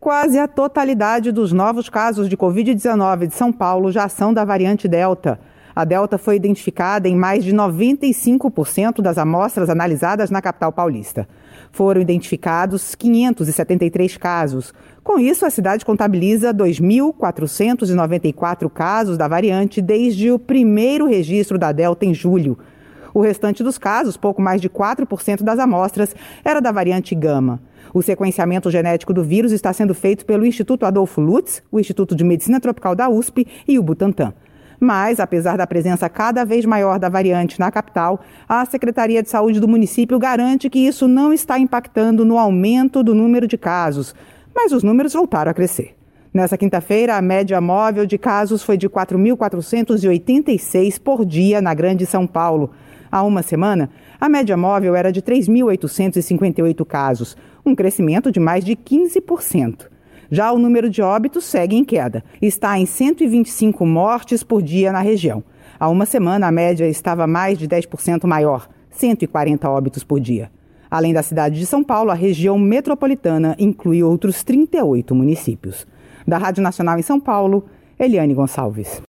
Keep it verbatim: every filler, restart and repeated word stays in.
Quase a totalidade dos novos casos de covid dezenove de São Paulo já são da variante Delta. A Delta foi identificada em mais de noventa e cinco por cento das amostras analisadas na capital paulista. Foram identificados quinhentos e setenta e três casos. Com isso, a cidade contabiliza dois mil quatrocentos e noventa e quatro casos da variante desde o primeiro registro da Delta em julho. O restante dos casos, pouco mais de quatro por cento das amostras, era da variante Gama. O sequenciamento genético do vírus está sendo feito pelo Instituto Adolfo Lutz, o Instituto de Medicina Tropical da U S P e o Butantan. Mas, apesar da presença cada vez maior da variante na capital, a Secretaria de Saúde do município garante que isso não está impactando no aumento do número de casos. Mas os números voltaram a crescer. Nessa quinta-feira, a média móvel de casos foi de quatro mil quatrocentos e oitenta e seis por dia na Grande São Paulo. Há uma semana, a média móvel era de três mil oitocentos e cinquenta e oito casos, um crescimento de mais de quinze por cento. Já o número de óbitos segue em queda. Está em cento e vinte e cinco mortes por dia na região. Há uma semana, a média estava mais de dez por cento maior, cento e quarenta óbitos por dia. Além da cidade de São Paulo, a região metropolitana inclui outros trinta e oito municípios. Da Rádio Nacional em São Paulo, Eliane Gonçalves.